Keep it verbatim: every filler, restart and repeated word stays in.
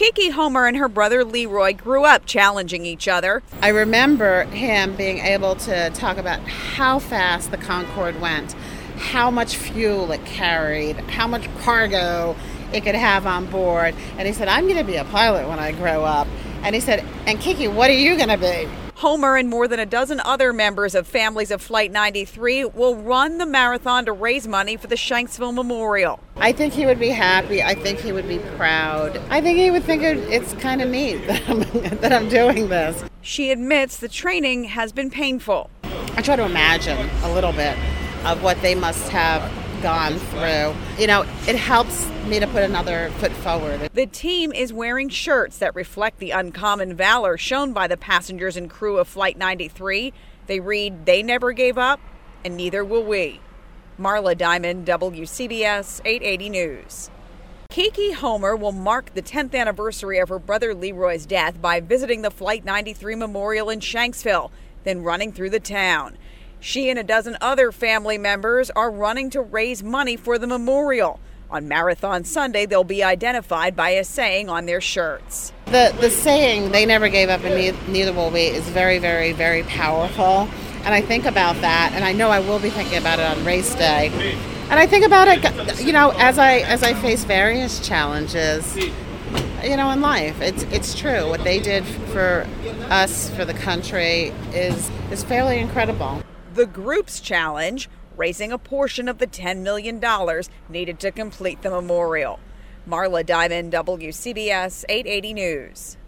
Kiki Homer and her brother Leroy grew up challenging each other. I remember him being able to talk about how fast the Concorde went, how much fuel it carried, how much cargo it could have on board. And he said, I'm going to be a pilot when I grow up. And he said, and Kiki, what are you going to be? Homer and more than a dozen other members of Families of Flight ninety-three will run the marathon to raise money for the Shanksville Memorial. I think he would be happy. I think he would be proud. I think he would think it's kind of neat that I'm, that I'm doing this. She admits the training has been painful. I try to imagine a little bit of what they must have gone through. You know, it helps me to put another foot forward. The team is wearing shirts that reflect the uncommon valor shown by the passengers and crew of Flight ninety-three. They read, "They never gave up, and neither will we." Marla Diamond, W C B S eight eighty News. Kiki Homer will mark the tenth anniversary of her brother Leroy's death by visiting the Flight ninety-three Memorial in Shanksville, then running through the town. She and a dozen other family members are running to raise money for the memorial. On Marathon Sunday, they'll be identified by a saying on their shirts. The the saying, "They never gave up and neither will we," is very, very, very powerful. And I think about that, and I know I will be thinking about it on race day. And I think about it, you know, as I as I face various challenges, you know, in life. It's it's true. What they did for us, for the country, is is fairly incredible. The group's challenge, raising a portion of the ten million dollars needed to complete the memorial. Marla Diamond, W C B S eight eighty News.